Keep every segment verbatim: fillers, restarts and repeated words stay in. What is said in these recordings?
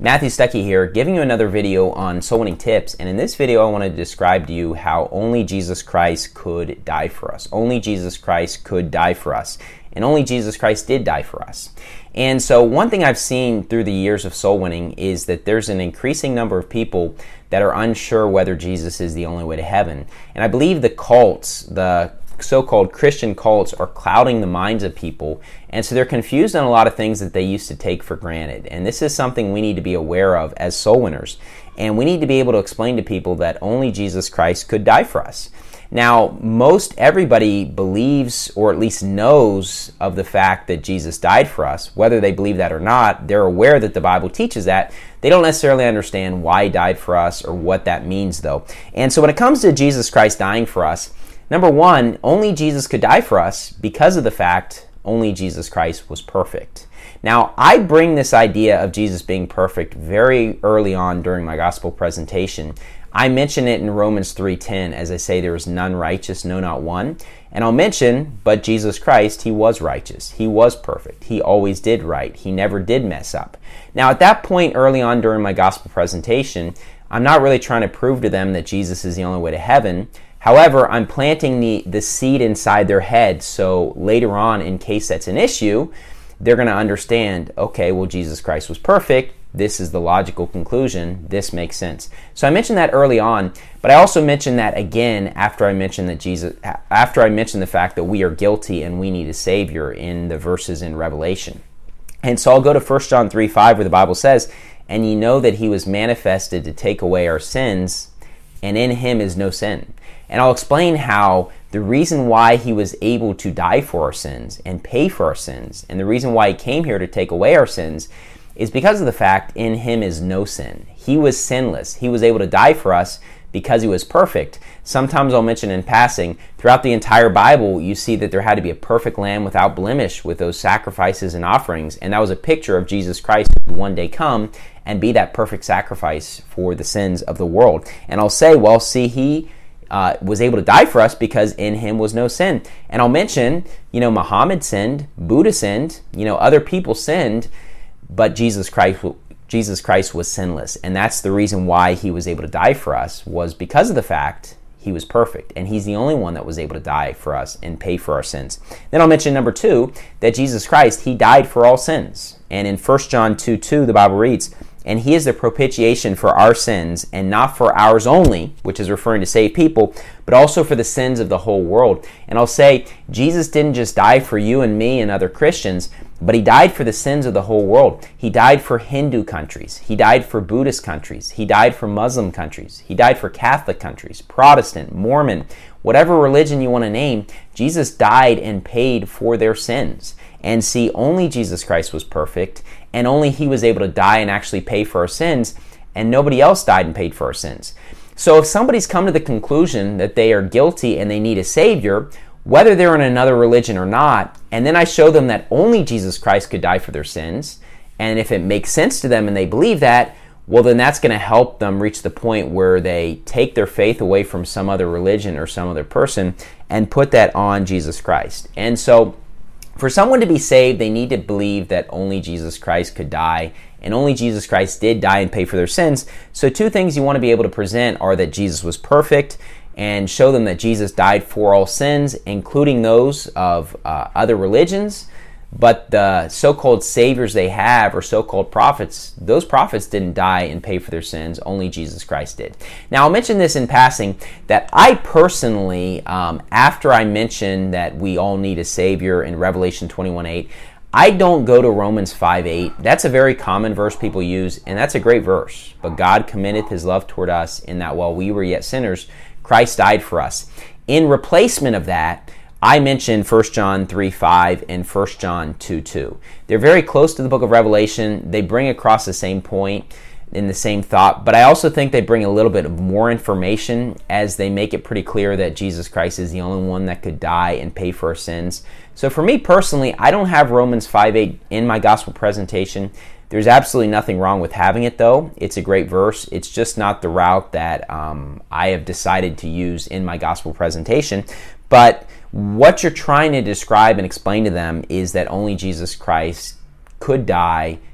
Matthew Stuckey here, giving you another video on soul winning tips. And in this video, I want to describe to you how only Jesus Christ could die for us. Only Jesus Christ could die for us. And only Jesus Christ did die for us. And so one thing I've seen through the years of soul winning is that there's an increasing number of people that are unsure whether Jesus is the only way to heaven. And I believe the cults, the so-called Christian cults, are clouding the minds of people, and so they're confused on a lot of things that they used to take for granted. And this is something we need to be aware of as soul winners, and we need to be able to explain to people that only Jesus Christ could die for us. Now, most everybody believes, or at least knows of the fact that Jesus died for us. Whether they believe that or not, they're aware that the Bible teaches that. They don't necessarily understand why he died for us or what that means, though. And so when it comes to Jesus Christ dying for us, number one, only Jesus could die for us because of the fact only Jesus Christ was perfect. Now, I bring this idea of Jesus being perfect very early on during my gospel presentation. I mention it in Romans three ten, as I say, there is none righteous, no, not one. And I'll mention, but Jesus Christ, he was righteous. He was perfect. He always did right. He never did mess up. Now, at that point early on during my gospel presentation, I'm not really trying to prove to them that Jesus is the only way to heaven. However, I'm planting the, the seed inside their head, so later on, in case that's an issue, they're going to understand, okay, well, Jesus Christ was perfect. This is the logical conclusion. This makes sense. So I mentioned that early on, but I also mentioned that again after I mentioned that Jesus, after I mentioned the fact that we are guilty and we need a Savior in the verses in Revelation. And so I'll go to First John three five where the Bible says, "And ye know that he was manifested to take away our sins, and in him is no sin." And I'll explain how the reason why he was able to die for our sins and pay for our sins, and the reason why he came here to take away our sins, is because of the fact in him is no sin. He was sinless. He was able to die for us because he was perfect. Sometimes I'll mention in passing, throughout the entire Bible, you see that there had to be a perfect lamb without blemish with those sacrifices and offerings, and that was a picture of Jesus Christ who would one day come and be that perfect sacrifice for the sins of the world. And I'll say, well, see, he Uh, was able to die for us because in him was no sin. And I'll mention, you know, Muhammad sinned, Buddha sinned, you know, other people sinned, but Jesus Christ, Jesus Christ was sinless. And that's the reason why he was able to die for us, was because of the fact he was perfect. And he's the only one that was able to die for us and pay for our sins. Then I'll mention number two, that Jesus Christ, he died for all sins. And in First John two two, the Bible reads, "And he is the propitiation for our sins, and not for ours only," which is referring to saved people, "but also for the sins of the whole world." And I'll say, Jesus didn't just die for you and me and other Christians, but he died for the sins of the whole world. He died for Hindu countries. He died for Buddhist countries. He died for Muslim countries. He died for Catholic countries, Protestant, Mormon, whatever religion you want to name. Jesus died and paid for their sins. And see, only Jesus Christ was perfect, and only he was able to die and actually pay for our sins, and nobody else died and paid for our sins. So if somebody's come to the conclusion that they are guilty and they need a Savior, whether they're in another religion or not, and then I show them that only Jesus Christ could die for their sins, and if it makes sense to them and they believe that, well, then that's going to help them reach the point where they take their faith away from some other religion or some other person and put that on Jesus Christ. And so for someone to be saved, they need to believe that only Jesus Christ could die, and only Jesus Christ did die and pay for their sins. So two things you want to be able to present are that Jesus was perfect, and show them that Jesus died for all sins, including those of uh, other religions. But the so-called saviors they have, or so-called prophets, those prophets didn't die and pay for their sins. Only Jesus Christ did. Now, I'll mention this in passing, that I personally, um, after I mention that we all need a Savior in Revelation twenty-one eight, I don't go to Romans five eight. That's a very common verse people use, and that's a great verse. But God commendeth his love toward us, in that while we were yet sinners, Christ died for us. In replacement of that, I mentioned First John three five and First John two two. They're very close to the book of Revelation. They bring across the same point in the same thought, but I also think they bring a little bit of more information, as they make it pretty clear that Jesus Christ is the only one that could die and pay for our sins. So for me personally, I don't have Romans five eight in my gospel presentation. There's absolutely nothing wrong with having it, though. It's a great verse. It's just not the route that um, I have decided to use in my gospel presentation. But what you're trying to describe and explain to them is that only Jesus Christ could die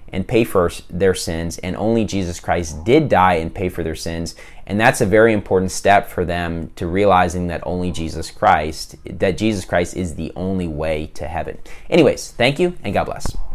and pay for their sins, and only Jesus Christ did die and pay for their sins. And that's a very important step for them to realizing that only Jesus Christ, that Jesus Christ is the only way to heaven. Anyways, thank you, and God bless.